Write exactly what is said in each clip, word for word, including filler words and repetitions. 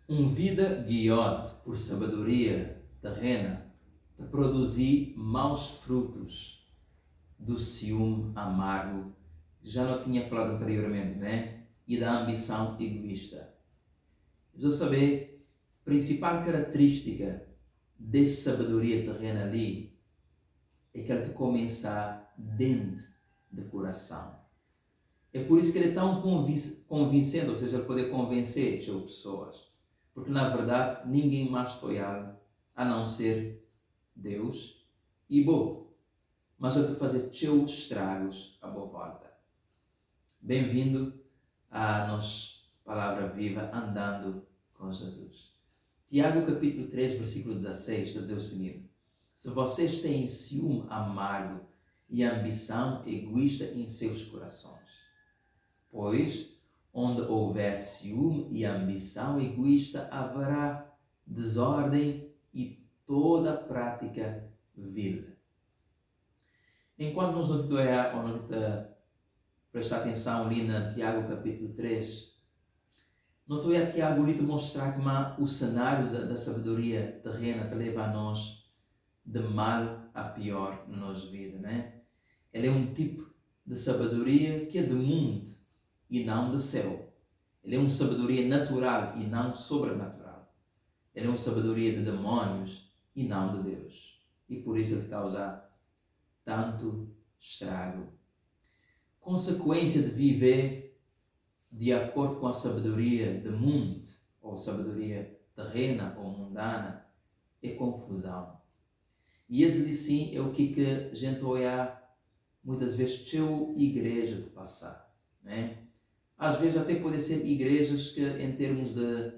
Um vida guiado por sabedoria terrena de produzir maus frutos do ciúme amargo, que já não tinha falado anteriormente, né? E da ambição egoísta. Vamos saber, a principal característica dessa sabedoria terrena ali é que ela te começa dentro do coração. É por isso que ele é tão convincente, ou seja, ele pode convencer as pessoas. Porque, na verdade, ninguém mais toial a não ser Deus e bom. Mas eu te fazer teus estragos à boa volta. Bem-vindo à nossa palavra viva, andando com Jesus. Tiago, capítulo três, versículo dezasseis, está a dizer o seguinte: se vocês têm ciúme amargo e ambição egoísta em seus corações, pois onde houver ciúme e ambição egoísta, haverá desordem e toda prática vil. Enquanto nós não te ou não te prestar atenção ali na Tiago capítulo três, não estou a Tiago ali te mostrar que mas, o cenário da, da sabedoria terrena te leva a nós de mal a pior na nossa vida, né? Ele é um tipo de sabedoria que é de mundo e não de céu. Ele é uma sabedoria natural e não sobrenatural. Ele é uma sabedoria de demónios e não de Deus. E por isso ele causa tanto estrago. Consequência de viver de acordo com a sabedoria do mundo, ou sabedoria terrena ou mundana, é confusão. E esse sim é o que a gente olha muitas vezes teu igreja de passar, né? Às vezes até podem ser igrejas que em termos de,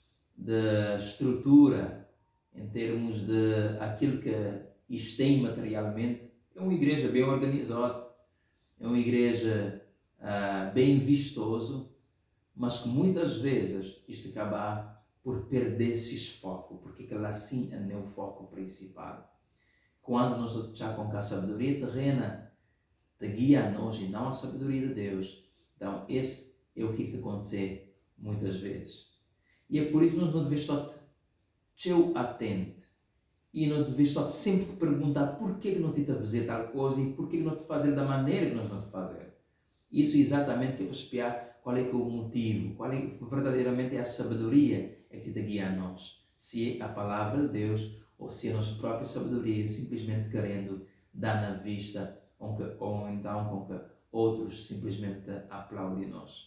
de estrutura, em termos de aquilo que isto tem materialmente, é uma igreja bem organizada, é uma igreja uh, bem vistoso, mas que muitas vezes isto acaba por perder esse foco, porque aquela assim é o foco principal. Quando nós já com a sabedoria terrena te guia a nós e não a sabedoria de Deus, então esse é o que te acontecer muitas vezes. E é por isso que nós não devemos estar teu atento. E não devemos estar sempre te perguntar porquê que não te fazer tal coisa e porquê que não te fazer da maneira que nós não te fazer. Isso exatamente que é para espiar qual é que é o motivo, qual é que verdadeiramente é a sabedoria é que te guia a nós. Se é a palavra de Deus ou se é a nossa própria sabedoria, simplesmente querendo dar na vista ou, que, ou então com que outros simplesmente aplaudem nós.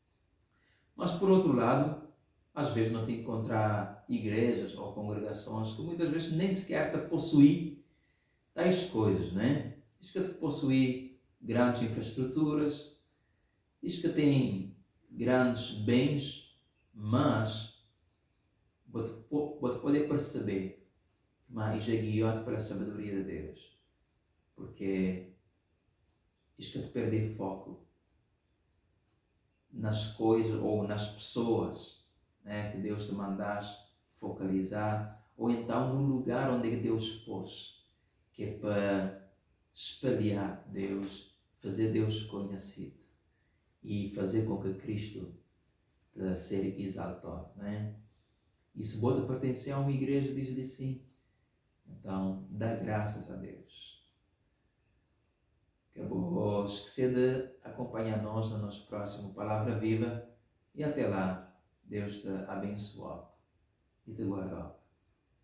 Mas por outro lado, às vezes não te encontrar igrejas ou congregações que muitas vezes nem sequer te possuem tais coisas, né? Diz que te possuem grandes infraestruturas, diz que tem grandes bens, mas vou-te poder perceber que mais é guiado pela sabedoria de Deus, porque diz que te perder foco nas coisas ou nas pessoas, né, que Deus te mandaste focalizar, ou então no lugar onde Deus pôs, que é para espalhar Deus, fazer Deus conhecido e fazer com que Cristo te seja exaltado, né? E se você pertencer a uma igreja, diz-lhe assim, então dá graças a Deus. Acabou esquecer de acompanhar nós na nossa próxima Palavra Viva e até lá, Deus te abençoe e te guarde.